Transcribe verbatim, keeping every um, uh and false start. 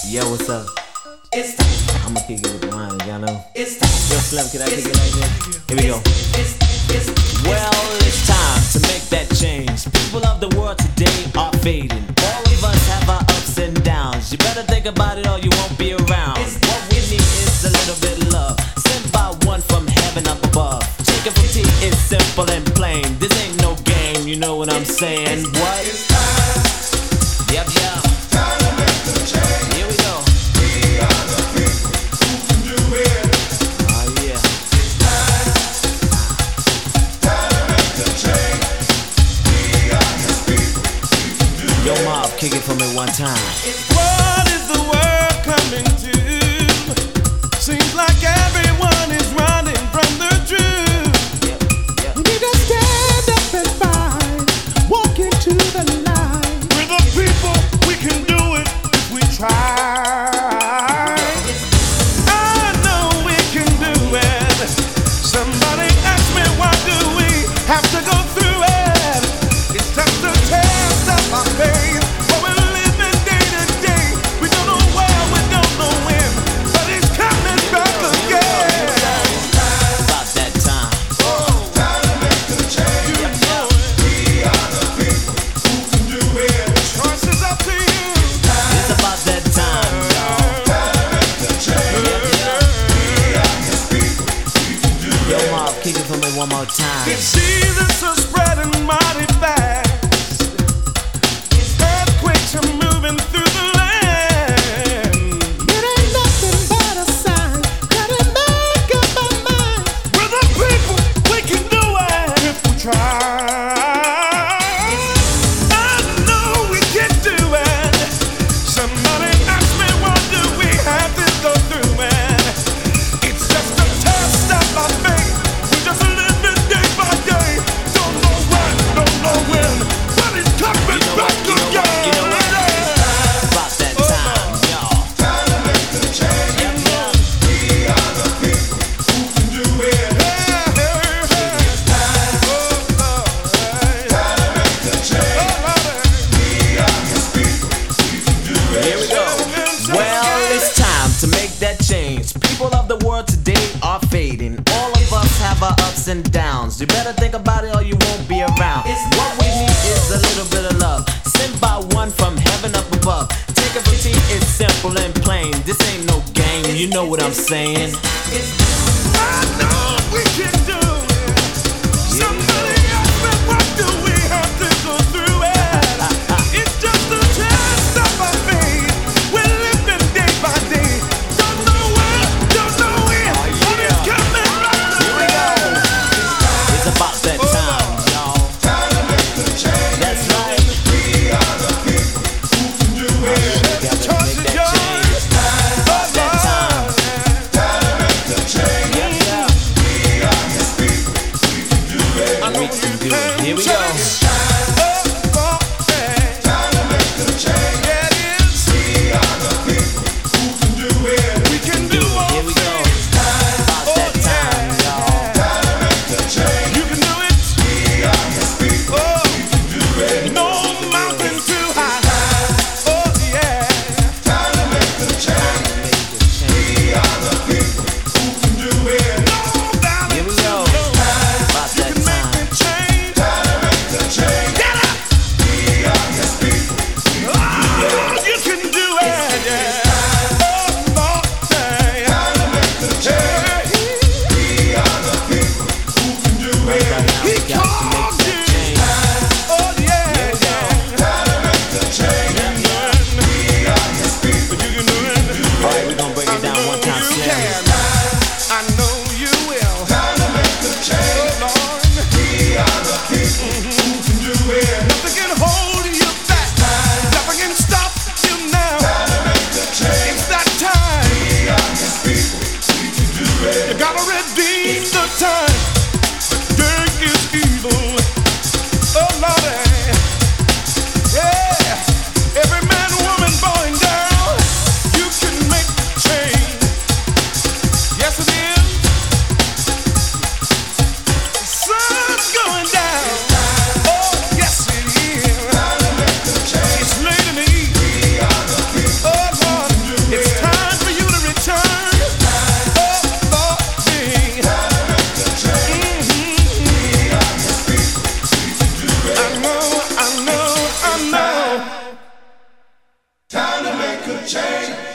Yo, what's up? It's time. I'ma kick it with the line, y'all know. It's time. Yo, Slim, can I kick it like this? Here we go. It's, it's, it's, Well, it's time to make that change. People of the world today are fading. All of us have our ups and downs. You better think about it or you won't be around. What we need is a little bit of love, sent by one from heaven up above. Take it from T, it's simple and plain. This ain't no game, you know what I'm saying? What? it's time. Yep, yep. Time to make the change. Here we go. We are the people who can do it. Oh, yeah. It's time. Time to make the change. We are the people who can do it. Yo, Mob, kick it for me one time. What is the world coming to? Seems like everyone is running from the truth. Yep, yep. We just stand up and fight, walk into the light. We're the people, we can do it if we try. I know we can do it. Somebody ask me, why do we have to go through it? It's just a test of our faith. What we're living day to day. We don't know where, we don't know when, but it's coming back again. About that time. Time to make the change. Yep, yep. We are the people who can do it. Choice is up to you. It's about that time, y'all. Time to make the change. Yep, yep. We are the people who can do Yo, it. Mob, kick it for me one more time. Diseases are spreading mighty fast. Earthquakes are moving through the land. It ain't nothing but a sign that we make up our mind. We're the people, we can do it if we try. I know we can do it. Somebody ask me, why do we have to go through it? It's just a test of our faith. We're just living day by day. Don't know when, don't know when, but it's coming You know back what, you know what, you know what? again. About that time, y'all. Time to make the change. Yep, yep. We are the people who can do it. Time to make the change. We are the people who can do it. Here we go. Well, it's time to make that change. People of the world today are fading. All of us have our ups and downs. You better think about it or you won't be around. What we need is a little bit of love, sent by one from heaven up above. Take it from T, it's simple and plain. This ain't no game, you know what I'm saying? I know we can do it. Somebody ask me, what do we have to go through it? It's just a test of our faith. We're living day by day. Don't know when, don't know when, but it's coming back Here we go. It's about that time, y'all. Time to make the change. That's right. We are the people who can do it. Gotta choice make is that yours. change. About that time. Time to make the change. Yep, yep. We make a change.